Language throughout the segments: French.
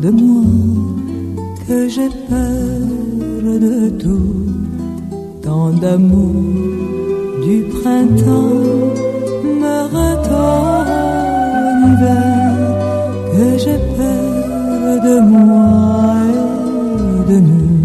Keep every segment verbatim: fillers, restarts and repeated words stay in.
de moi, que j'ai peur de tout. Tant d'amour du printemps me retend en hiver, que j'ai peur de moi et de nous.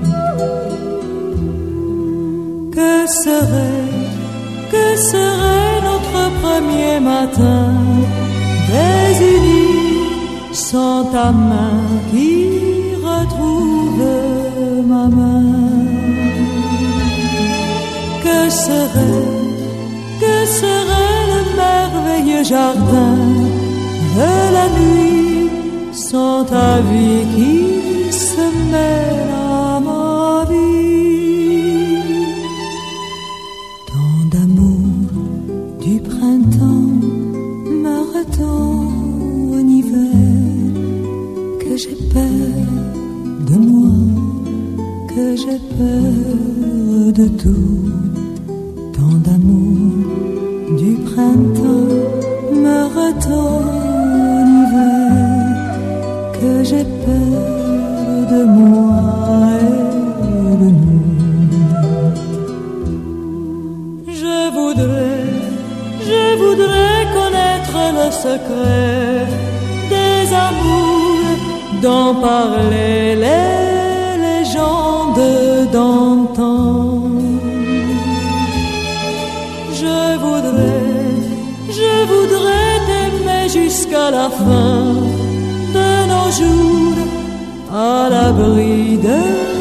Que serait, que serait notre premier matin désunis sans ta main qui retrouve ma main? Que serait, que serait le merveilleux jardin de la nuit sans ta vie qui se mêle à ma vie? Tant d'amour du printemps me retend en hiver, que j'ai peur de moi, que j'ai peur de tout. Tant d'amour du printemps me retend en hiver, que j'ai peur de moi et de nous. Je voudrais, je voudrais connaître le secret des amours dont parlaient les légendes d'antan. Je voudrais, je voudrais t'aimer jusqu'à la fin de nos jours, à l'abri de